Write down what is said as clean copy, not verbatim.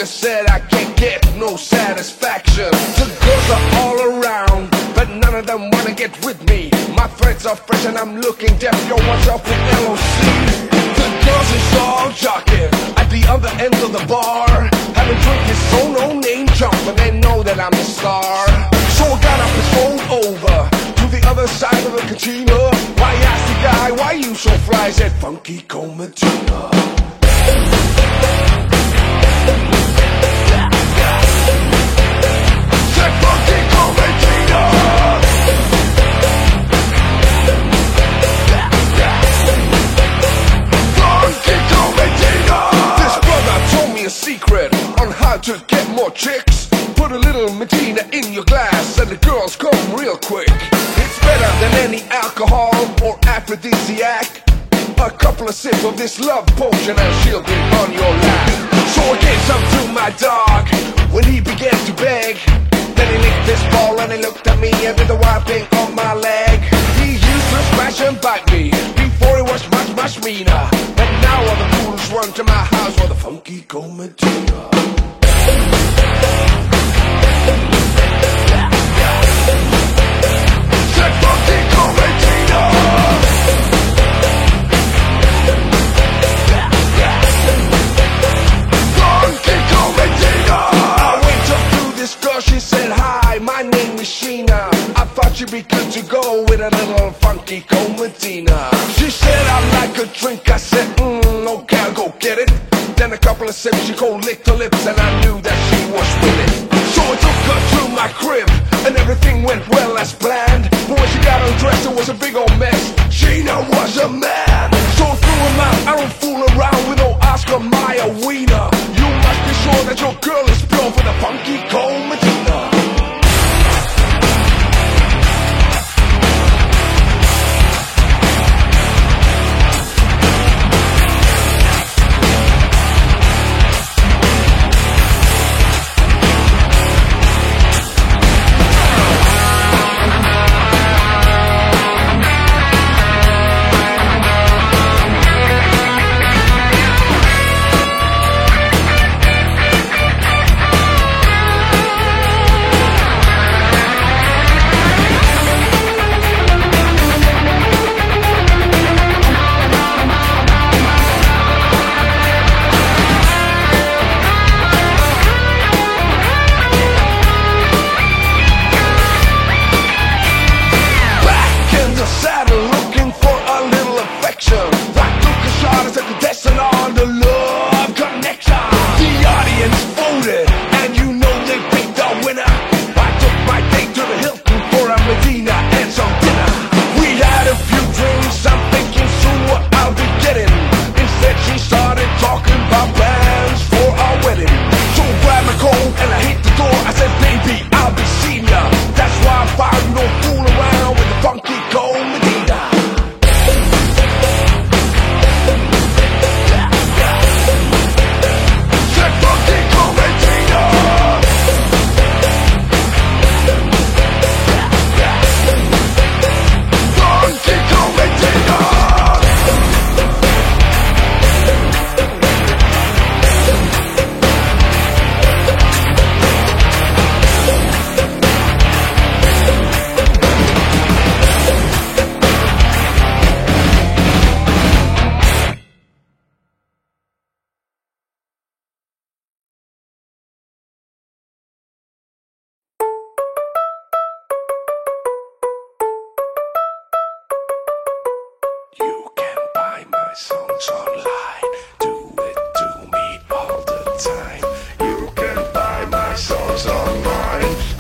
just said I can't get no satisfaction. The girls are all around, but none of them wanna get with me. My threads are fresh and I'm looking deaf. Yo, what's up with LOC? The girls is all jocking at the other end of the bar, having drink is so no name jump, but they know that I'm the star. So I got up and strolled over to the other side of the cantina. Why asked the guy, why you so fly? I said, Funky Comatina. Said Funky Comatina. Funky Comatina. This brother told me a secret on how to get more chicks. Put a little Medina in your glass and the girls come real quick. It's better than any alcohol or aphrodisiac. A couple of sips of this love potion and she'll be on your lap. So I gave some to my dog when he began to beg. Then he licked this ball and he looked at me and did the wild thing on my leg. He used to smash and bite me before he was much, much meaner. But now all the fools run to my house for the Funky Comatina. Said Funky Comatina. Funky Comatina. I went up to this girl, she said, hi, my name is Sheena. I thought you'd be good to go with a little Funky Comatina. She said, I'd like a drink. I said, okay, I'll go get it. Then a couple of sips, she cold licked her lips and I knew that she was with it. So I took her to my crib and everything went well as planned. But when she got undressed, it was a big old mess. Sheena was a man. So I threw him out, I don't fool around with no Oscar Mayer wiener. You must be sure that your girl is pure for the Funky Comatina. Songs online, do it to me all the time. You can buy my songs online.